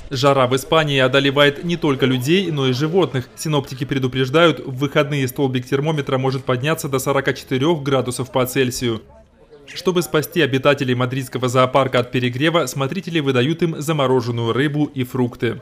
Жара в Испании одолевает не только людей, но и животных. Синоптики предупреждают, в выходные столбик термометра может подняться до 44 градусов по Цельсию. Чтобы спасти обитателей мадридского зоопарка от перегрева, смотрители выдают им замороженную рыбу и фрукты.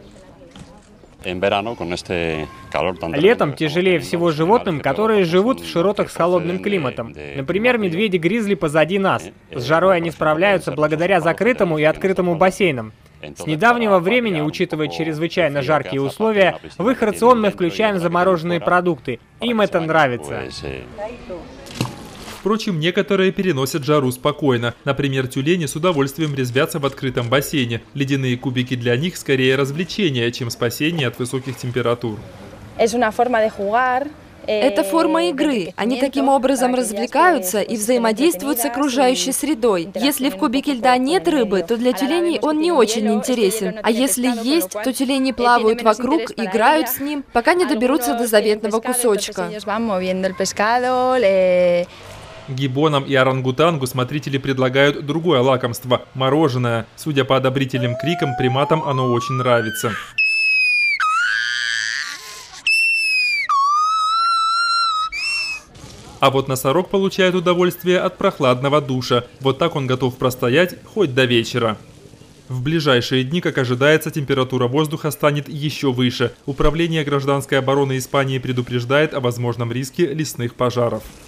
Летом тяжелее всего животным, которые живут в широтах с холодным климатом. Например, медведи-гризли позади нас. С жарой они справляются благодаря закрытому и открытому бассейнам. С недавнего времени, учитывая чрезвычайно жаркие условия, в их рацион мы включаем замороженные продукты. Им это нравится. Впрочем, некоторые переносят жару спокойно. Например, тюлени с удовольствием резвятся в открытом бассейне. Ледяные кубики для них скорее развлечение, чем спасение от высоких температур. Это форма игры. Они таким образом развлекаются и взаимодействуют с окружающей средой. Если в кубике льда нет рыбы, то для тюленей он не очень интересен. А если есть, то тюлени плавают вокруг, играют с ним, пока не доберутся до заветного кусочка. Гиббонам и орангутангу смотрители предлагают другое лакомство – мороженое. Судя по одобрительным крикам, приматам оно очень нравится. А вот носорог получает удовольствие от прохладного душа. Вот так он готов простоять хоть до вечера. В ближайшие дни, как ожидается, температура воздуха станет еще выше. Управление гражданской обороны Испании предупреждает о возможном риске лесных пожаров.